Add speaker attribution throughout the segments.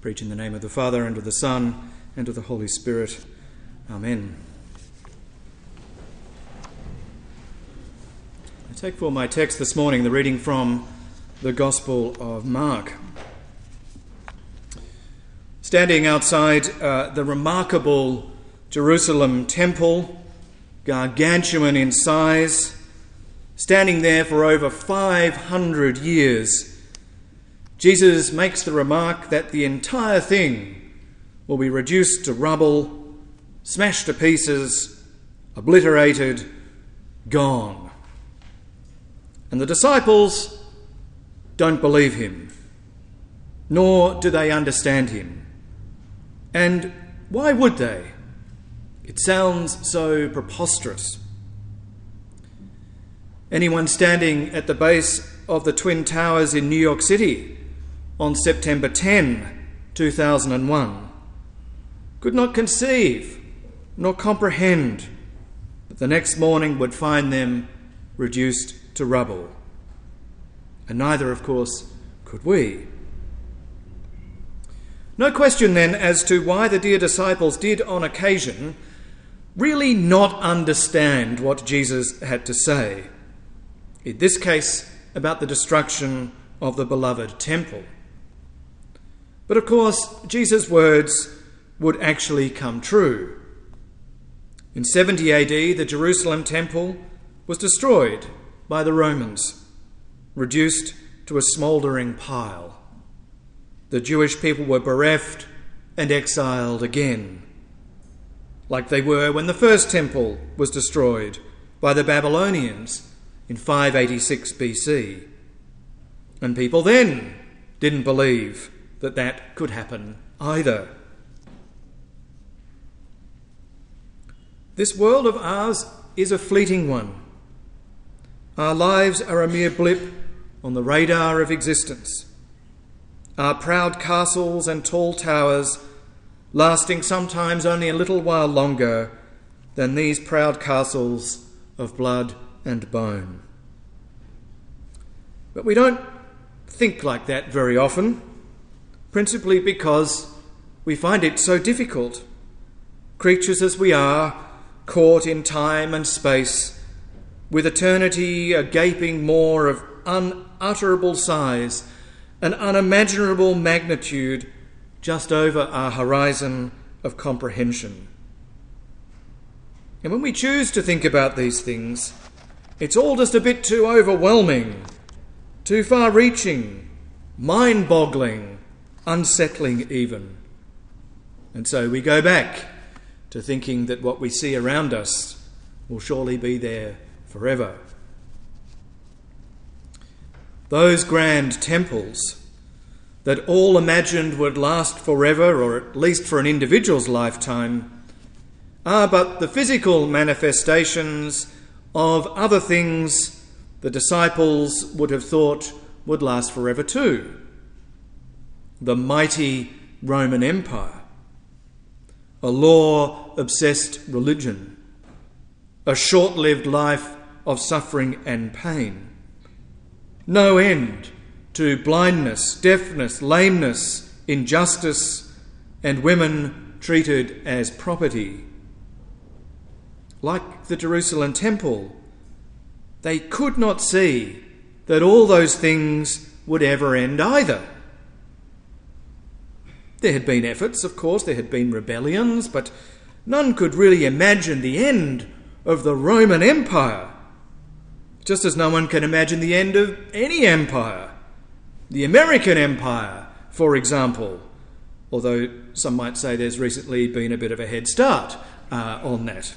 Speaker 1: preach in the name of the Father, and of the Son, and of the Holy Spirit. Amen. I take for my text this morning the reading from the Gospel of Mark. Standing outside the remarkable Jerusalem temple, gargantuan in size, standing there for over 500 years, Jesus makes the remark that the entire thing will be reduced to rubble, smashed to pieces, obliterated, gone. And the disciples don't believe him, nor do they understand him. And why would they? It sounds so preposterous. Anyone standing at the base of the Twin Towers in New York City on September 10, 2001, could not conceive nor comprehend that the next morning would find them reduced to rubble. And neither, of course, could we. No question then as to why the dear disciples did on occasion really not understand what Jesus had to say, in this case about the destruction of the beloved temple. But of course, Jesus' words would actually come true. In 70 AD, the Jerusalem temple was destroyed by the Romans, reduced to a smouldering pile. The Jewish people were bereft and exiled again, like they were when the first temple was destroyed by the Babylonians in 586 BC. And people then didn't believe that that could happen either. This world of ours is a fleeting one. Our lives are a mere blip on the radar of existence. Our proud castles and tall towers lasting sometimes only a little while longer than these proud castles of blood and bone. But we don't think like that very often, principally because we find it so difficult. Creatures as we are, caught in time and space, with eternity a gaping maw of unutterable size and unimaginable magnitude just over our horizon of comprehension. And when we choose to think about these things, it's all just a bit too overwhelming, too far-reaching, mind-boggling, unsettling even. And so we go back to thinking that what we see around us will surely be there forever. Those grand temples that all imagined would last forever, or at least for an individual's lifetime, are but the physical manifestations of other things the disciples would have thought would last forever too. The mighty Roman Empire, a law-obsessed religion, a short-lived life of suffering and pain, no end to blindness, deafness, lameness, injustice, and women treated as property. Like the Jerusalem temple, they could not see that all those things would ever end either. There had been efforts, of course, there had been rebellions, but none could really imagine the end of the Roman Empire, just as no one can imagine the end of any empire. The American Empire, for example, although some might say there's recently been a bit of a head start on that.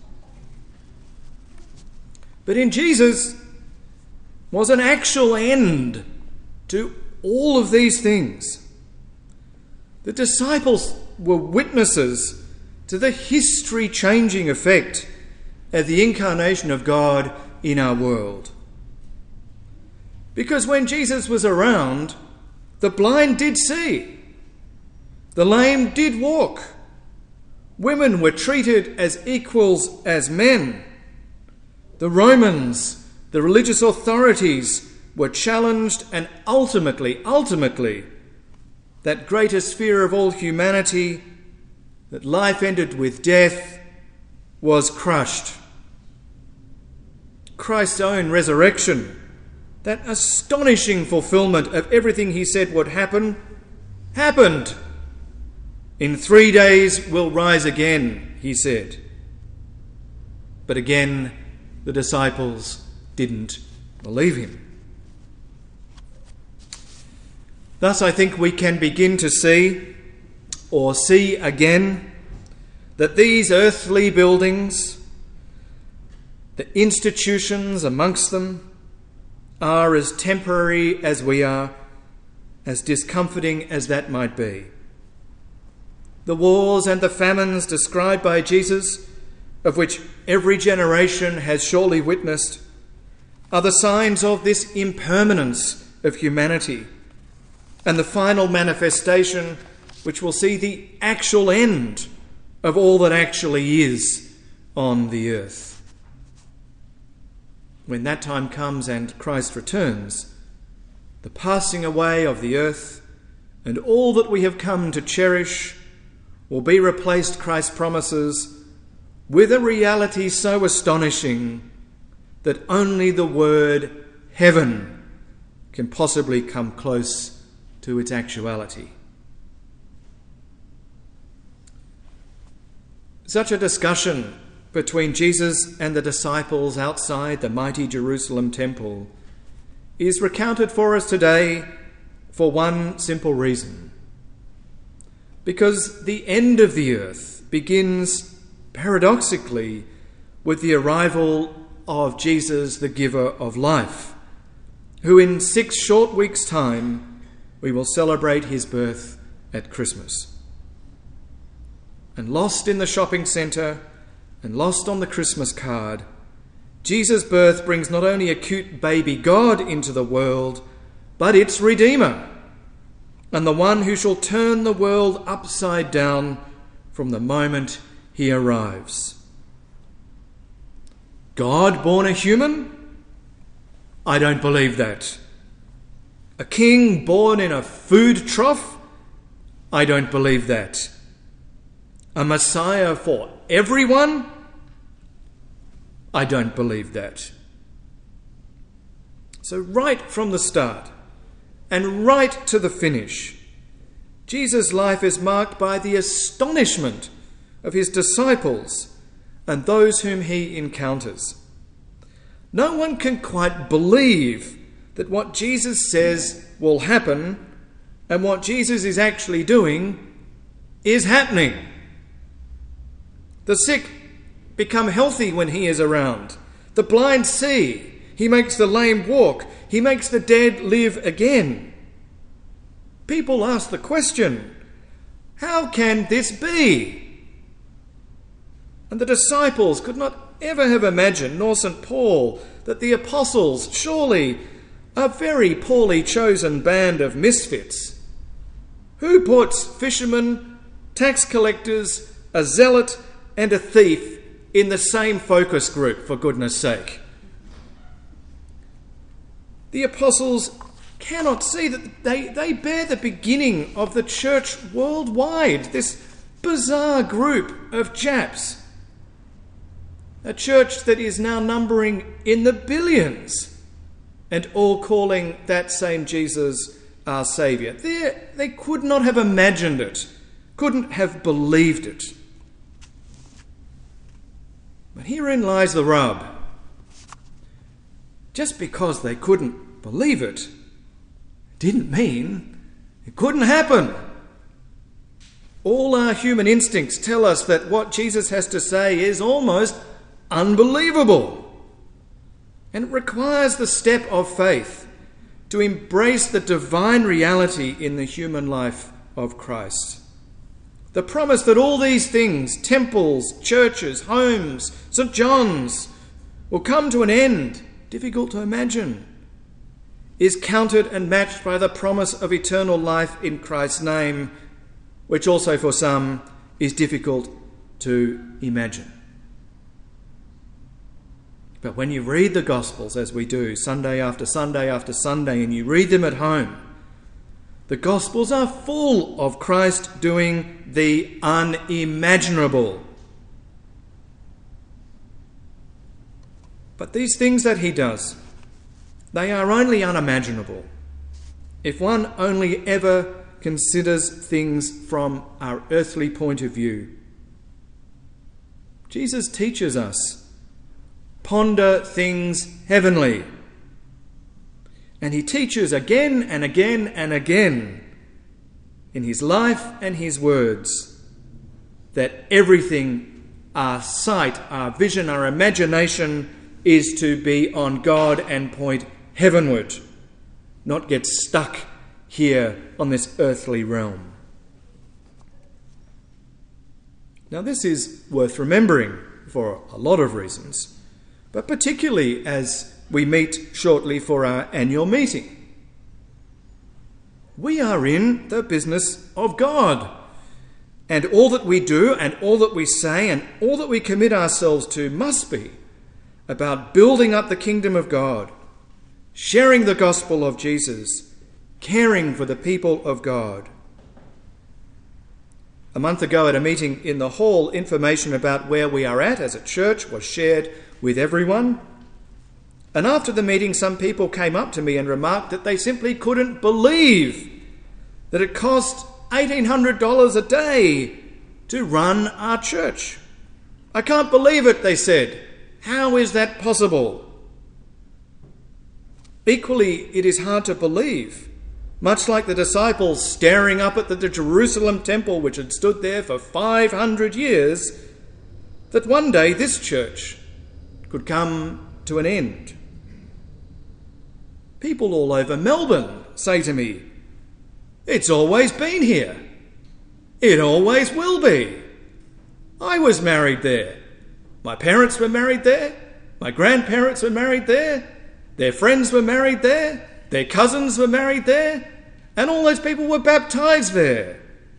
Speaker 1: But in Jesus was an actual end to all of these things. The disciples were witnesses to the history-changing effect of the incarnation of God in our world. Because when Jesus was around, the blind did see, the lame did walk, women were treated as equals as men. The Romans, the religious authorities, were challenged and ultimately that greatest fear of all humanity, that life ended with death, was crushed. Christ's own resurrection, that astonishing fulfillment of everything he said would happen, happened. In 3 days we'll rise again, he said. But again, the disciples didn't believe him. Thus, I think we can begin to see, or see again, that these earthly buildings, the institutions amongst them, are as temporary as we are, as discomforting as that might be. The wars and the famines described by Jesus, of which every generation has surely witnessed, are the signs of this impermanence of humanity and the final manifestation which will see the actual end of all that actually is on the earth. When that time comes and Christ returns, the passing away of the earth and all that we have come to cherish will be replaced, Christ promises, with a reality so astonishing that only the word heaven can possibly come close to its actuality. Such a discussion between Jesus and the disciples outside the mighty Jerusalem temple is recounted for us today for one simple reason. Because the end of the earth begins, paradoxically, with the arrival of Jesus, the giver of life, who in 6 short weeks' time we will celebrate his birth at Christmas. And lost in the shopping centre and lost on the Christmas card, Jesus' birth brings not only a cute baby God into the world, but its Redeemer, and the one who shall turn the world upside down from the moment he arrives. God born a human? I don't believe that. A king born in a food trough? I don't believe that. A Messiah for everyone? I don't believe that. So right from the start and right to the finish, Jesus' life is marked by the astonishment of his disciples and those whom he encounters. No one can quite believe that what Jesus says will happen and what Jesus is actually doing is happening. The sick become healthy when he is around. The blind see. He makes the lame walk. He makes the dead live again. People ask the question, how can this be? And the disciples could not ever have imagined, nor St. Paul, that the apostles, surely a very poorly chosen band of misfits, who puts fishermen, tax collectors, a zealot and a thief in the same focus group, for goodness sake? The apostles cannot see that they bear the beginning of the church worldwide, this bizarre group of chaps. A church that is now numbering in the billions and all calling that same Jesus our Saviour. They could not have imagined it, couldn't have believed it. But herein lies the rub. Just because they couldn't believe it didn't mean it couldn't happen. All our human instincts tell us that what Jesus has to say is almost unbelievable. And it requires the step of faith to embrace the divine reality in the human life of Christ. The promise that all these things, temples, churches, homes, St. John's, will come to an end, difficult to imagine, is countered and matched by the promise of eternal life in Christ's name, which also for some is difficult to imagine. But when you read the Gospels, as we do, Sunday after Sunday after Sunday, and you read them at home, The Gospels are full of Christ doing the unimaginable. But these things that he does, they are only unimaginable if one only ever considers things from our earthly point of view. Jesus teaches us, ponder things heavenly. And he teaches again and again and again in his life and his words that everything, our sight, our vision, our imagination, is to be on God and point heavenward, not get stuck here on this earthly realm. Now, this is worth remembering for a lot of reasons, but particularly as we meet shortly for our annual meeting. We are in the business of God, and all that we do and all that we say and all that we commit ourselves to must be about building up the kingdom of God, sharing the gospel of Jesus, caring for the people of God. A month ago at a meeting in the hall, information about where we are at as a church was shared with everyone. And after the meeting, some people came up to me and remarked that they simply couldn't believe that it cost $1,800 a day to run our church. I can't believe it, they said. How is that possible? Equally, it is hard to believe, much like the disciples staring up at the Jerusalem temple, which had stood there for 500 years, that one day this church could come to an end. People all over Melbourne say to me, "It's always been here. It always will be. I was married there. My parents were married there. My grandparents were married there. Their friends were married there. Their cousins were married there. And all those people were baptized there."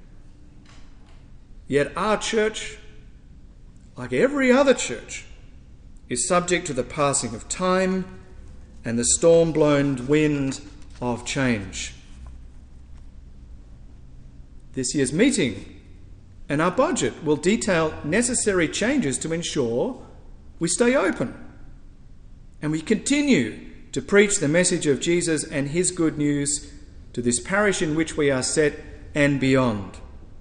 Speaker 1: Yet our church, like every other church, is subject to the passing of time and the storm-blown wind of change. This year's meeting and our budget will detail necessary changes to ensure we stay open and we continue to preach the message of Jesus and his good news to this parish in which we are set and beyond.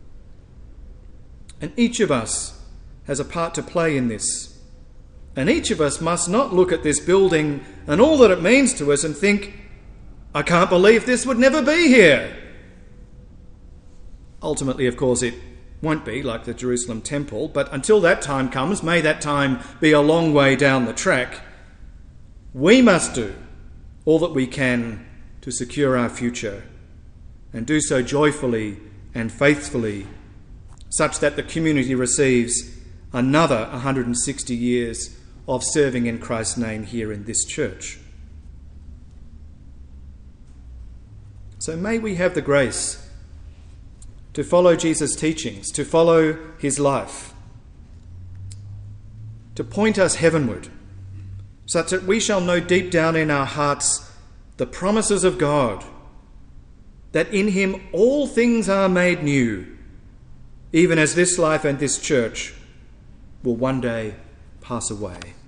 Speaker 1: And each of us has a part to play in this. And each of us must not look at this building and all that it means to us and think, "I can't believe this would never be here." Ultimately, of course, it won't be like the Jerusalem temple, but until that time comes, may that time be a long way down the track, we must do all that we can to secure our future and do so joyfully and faithfully, such that the community receives another 160 years of serving in Christ's name here in this church. So may we have the grace to follow Jesus' teachings, to follow his life, to point us heavenward, such that we shall know deep down in our hearts the promises of God, that in him all things are made new, even as this life and this church will one day pass away.